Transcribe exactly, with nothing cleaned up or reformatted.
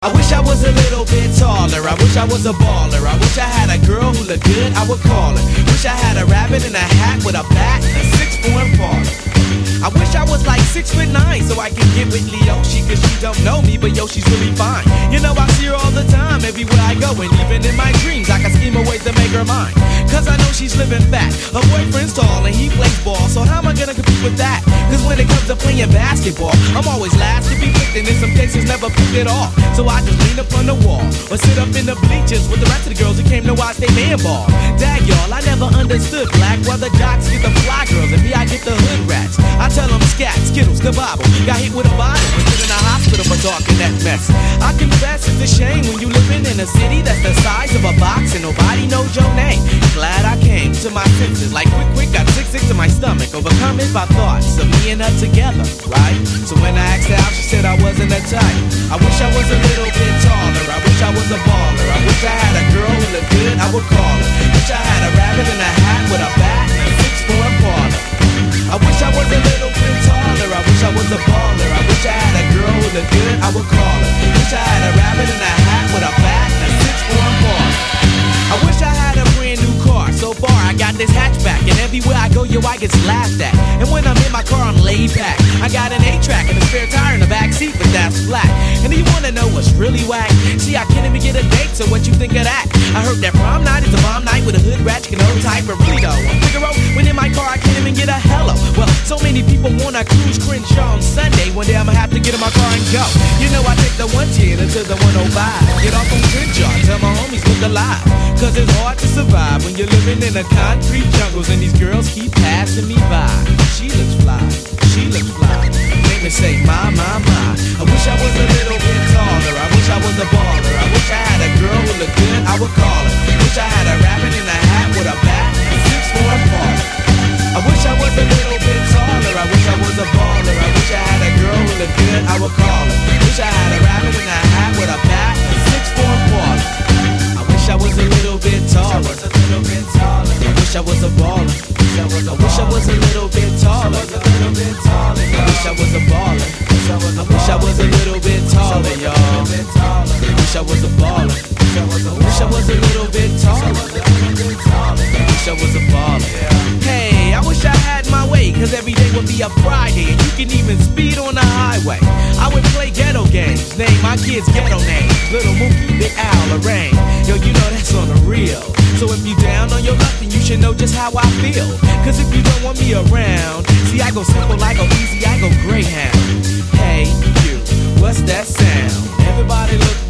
I wish I was a little bit taller, I wish I was a baller, I wish I had a girl who looked good, I would call her. Wish I had a rabbit in a hat with a bat and a six-foot parlor. I wish I was like six foot nine so I could get with Leoshi, cause she don't know me, but yo, she's really fine. You know I see her all the time, everywhere I go, and even in my dreams I can scheme a way to make her mine. Cause I know she's living fat, her boyfriend's tall and he plays ball, so how am I gonna compete with that? Cause when it comes to playing basketball, I'm always last to be picked, and in some cases never picked at all. So I just lean up on the wall, or sit up in the bleachers with the rest of the girls who came to watch they man ball. Dag y'all, I never understood black, why the jocks get the fly girls and me I get the hood rats. I tell them scat, skittles, kabobble, got hit with a bottle and put in a hospital for talking that mess. I confess it's a shame when you living in a city that's the size of a box and nobody knows your name. Glad I came to my senses, like quick quick got sick sick to my stomach, overcome it by thoughts of me and her together, right? So when I asked her out, she said I wasn't a type. I wish I was a little bit taller, I wish I was a baller, I wish I had a girl who looked good, I would call her. Wish I had a rabbit in a hat with a bat and a six-foot parlor. I wish I was a little bit taller, I wish I was a baller, I wish I had a girl who looked good, I would call her. Wish I had a rabbit in a hat with a bat and a six-foot parlor. I wish I had a brand new car, so far I got this hatchback, and everywhere I go, yo, I get laughed at. And when I'm in my car, I'm laid back. I got an eight-track and a spare tire in the back seat, but that's flat. And do you wanna know what's really whack? See, I can't even get a date, so what you think of that? I heard that prom night is a bomb night with a hood rat, you can hold tight, but really though, Figaro, when in my car, I can't even get a hello. Well, so many people wanna cruise Crenshaw on Sunday, one day I'ma have to get in my car and go. You know I take the one ten until the one oh five, get off on Crenshaw, tell my homies look alive. Cause it's hard to survive when you're living in the concrete jungles and these girls keep passing me by. She looks fly, she looks fly, make me say my, my, my. I wish I was a little bit taller, I wish I was a baller, I wish I had a girl who looked good, I would call her. Wish I had a rabbit in a hat with a bat and six-foot parlor. I wish I was a little bit taller, I wish I was a baller, I wish I had a girl who looked good, I would call her. Wish I had a rabbit in a hat with a bat and six-foot parlor. I wish I was a little bit taller, I wish I was a baller, I wish I was a little bit taller, I wish I was a baller, I wish I was a little bit taller, y'all. I wish I was a baller, I wish I was a little bit taller, I wish I was a baller. Hey, I wish I had my way, cause every day would be a Friday, and you can even speed on the highway. I would play ghetto games, name my kids ghetto names, Little Mookie, Big Al, Lorraine. Yo, you know that's on the real. So if you down on your luck, then you should know just how I feel. Cause if you don't want me around, see I go simple, I go easy, I go Greyhound. Hey, you, what's that sound? Everybody look